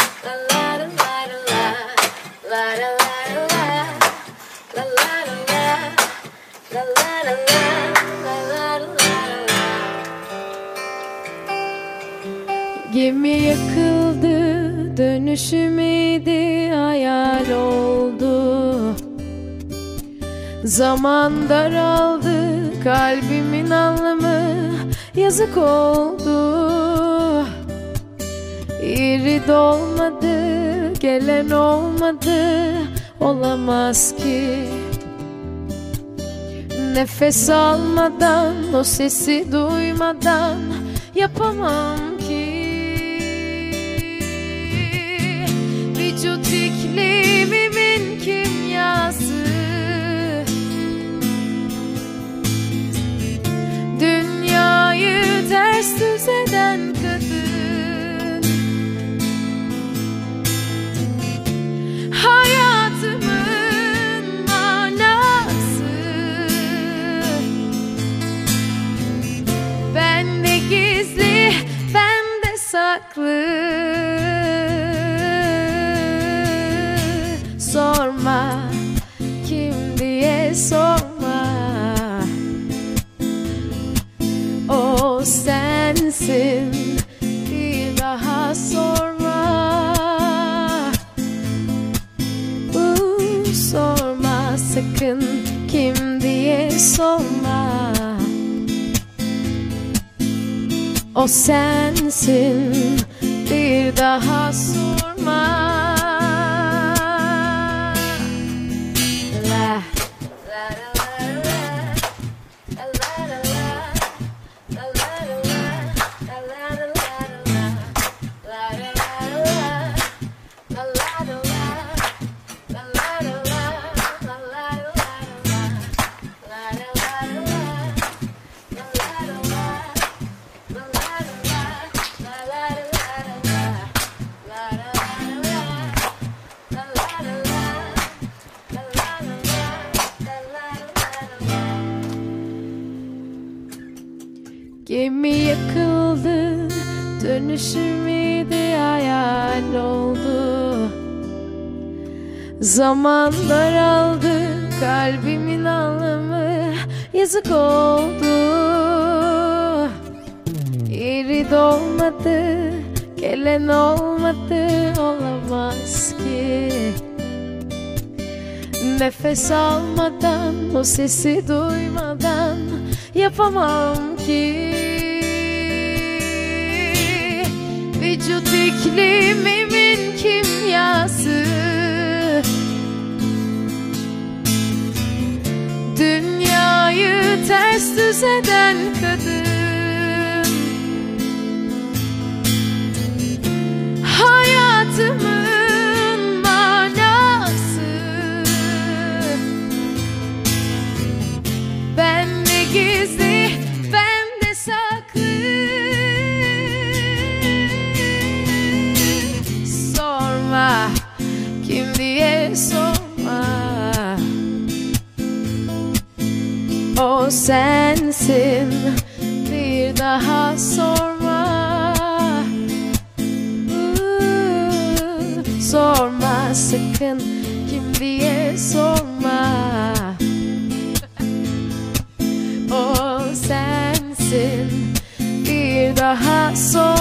Gemi yakıldı, dönüşümeydi, hayal oldu. Zaman daraldı, kalbimin anlamı yazık oldu. İri dolmadı, gelen olmadı, olamaz ki. Nefes almadan, o sesi duymadan yapamam ki. Vücut iklimimin kimyası, dünyayı ters düz eden kadın, hayatımın manası. Bende gizli, bende saklı. Sorma kim diye sorma, o sensin, bir daha sorma. Sorma sakın kim diye sorma, o sensin, bir daha sorma. Gemi yakıldı, dönüşümeydi, hayal oldu. Zaman daraldı, kalbimin anlamı yazık oldu. İri dolmadı, gelen olmadı, olamaz ki. Nefes almadan, o sesi duymadan yapamam ki. Vücut iklimimin kimyası, dünyayı ters düz eden kadın, hayatımın manası. Bende gizli, bende saklı. Sorma kim diye sorma, o sensin, bir daha sorma. Sorma sakın kim diye sorma, o sensin, bir daha sorma.